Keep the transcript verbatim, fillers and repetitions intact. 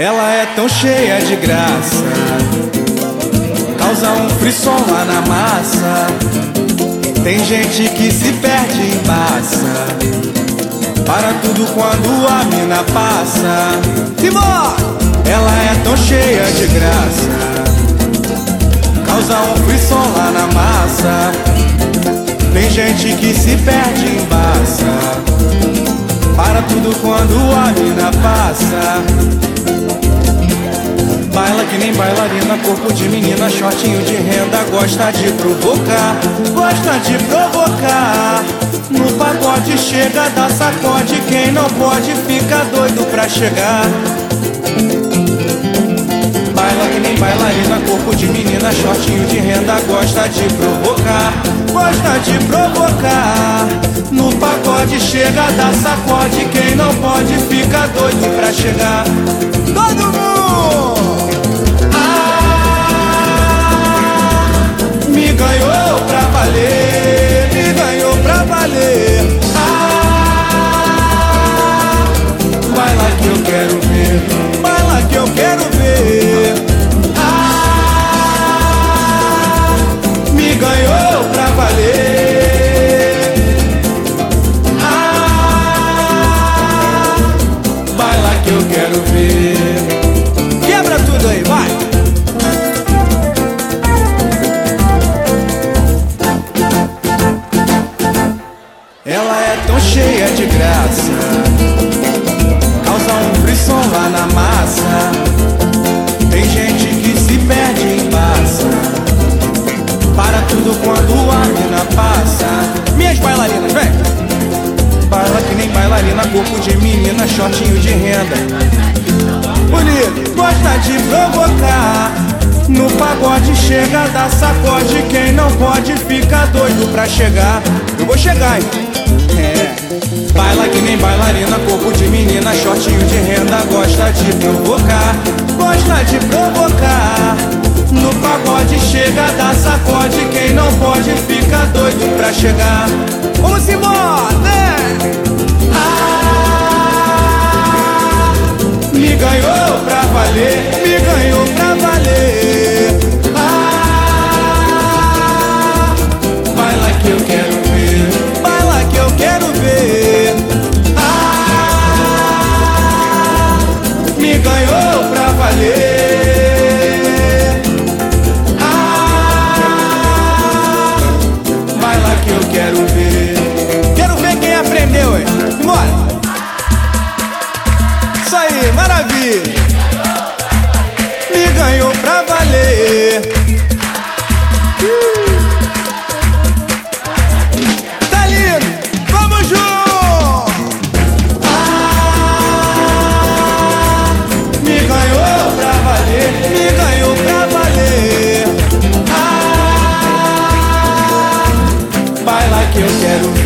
Ela é tão cheia de graça, causa um frisson lá na massa. Tem gente que se perde em massa, para tudo quando a mina passa. Simbora! Ela é tão cheia de graça, causa um frisson lá na massa. Tem gente que se perde em massa, para tudo quando a mina passa. Baila que nem bailarina, corpo de menina, shortinho de renda. Gosta de provocar, gosta de provocar. No pagode chega, dá sacode. Quem não pode fica doido pra chegar. Baila que nem bailarina, corpo de menina, shortinho de renda. Gosta de provocar, gosta de provocar. No pagode chega, dá sacode. Quem não pode fica doido pra chegar. Todo mundo! Me ganhou pra valer, me ganhou pra valer. Ah, vai lá que eu quero ver, vai lá que eu quero ver. Ah, me ganhou pra valer. Ah, vai lá que eu quero ver. Quebra tudo aí, vai! Ela é tão cheia de graça, causa um frisson lá na massa. Tem gente que se perde em massa, para tudo quando a mina passa. Minhas bailarinas, vem! Baila que nem bailarina, corpo de menina, shortinho de renda. Bonito, gosta de provocar. No pagode chega, dá sacode. Quem não pode fica doido pra chegar. Eu vou chegar, hein? É. Baila que nem bailarina, corpo de menina, shortinho de renda. Gosta de provocar, gosta de provocar. No pagode chega, dá sacode. Quem não pode fica doido pra chegar. Vamos embora, né? Ah, me ganhou pra valer, me ganhou pra valer. Ah, vai lá que eu quero ver, vai lá que eu quero ver. Ah, me ganhou pra valer. Ah, vai lá que eu quero ver. Quero ver quem aprendeu, hein? Bora! Isso aí, maravilha! Me ganhou pra valer. uh. Tá lindo! Vamos junto! Ah, me ganhou pra valer, me ganhou pra valer. Ah, vai lá que eu quero ver.